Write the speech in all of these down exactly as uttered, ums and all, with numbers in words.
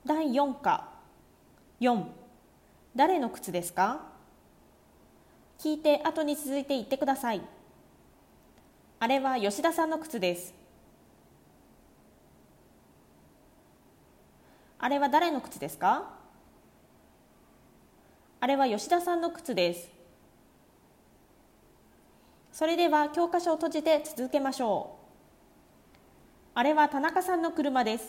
だいよん課よん、誰の靴ですか？聞いて後に続いて言ってください。あれは吉田さんの靴です。あれは誰の靴ですか？あれは吉田さんの靴です。それでは教科書を閉じて続けましょう。あれは田中さんの車です。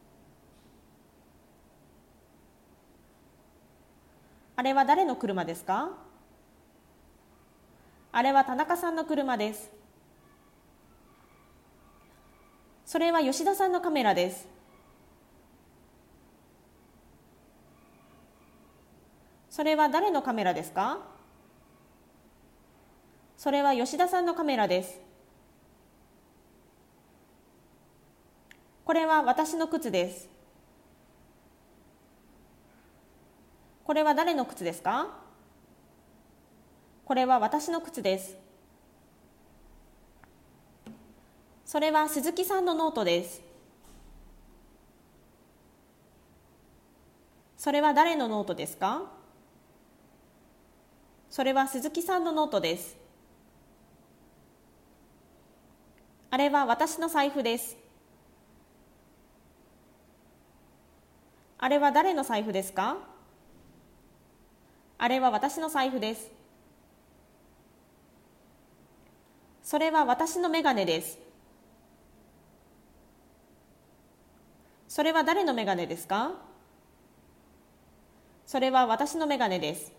あれは誰の車ですか？あれは田中さんの車です。それは吉田さんのカメラです。それは誰のカメラですか？それは吉田さんのカメラです。これは私の靴です。これは誰の靴ですか？これは私の靴です。それは鈴木さんのノートです。それは誰のノートですか？それは鈴木さんのノートです。あれは私の財布です。あれは誰の財布ですか？あれは私の財布です。それは私のメガネです。それは誰のメガネですか？それは私のメガネです。